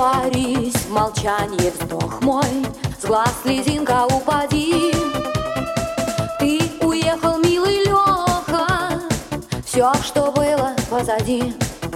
растворись в молчании вздох мой, с глаз слезинка упади. Ты уехал, милый Леха, все, что было позади.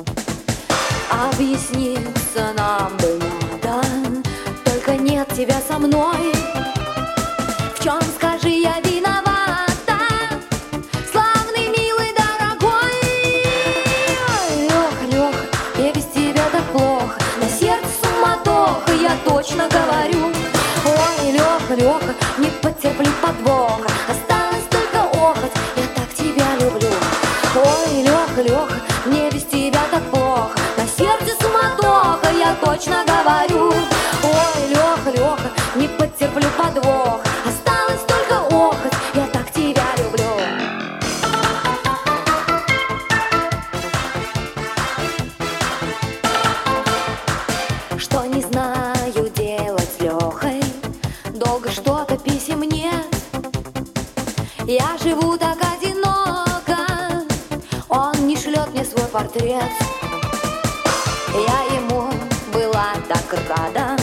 Объясниться нам бы надо, только нет тебя со мной. В чем, скажи, я виновата, славный, милый, дорогой? Леха, Леха, я без тебя так плохо, на сердце суматоха, я точно говорю. Ой, Леха, Леха, не потерплю подвоха, осталось только охоть, я так тебя люблю. Ой, Леха, Леха, мне без тебя так плохо, на сердце суматоха, я точно говорю. Ой, Леха, Леха, не потерплю подвох, осталось только охоть, я так тебя люблю. Что не знаю делать с Лехой, долго что-то писем нет. Я живу так одиноко, он не шлет мне свой портрет. Я ему была так рада,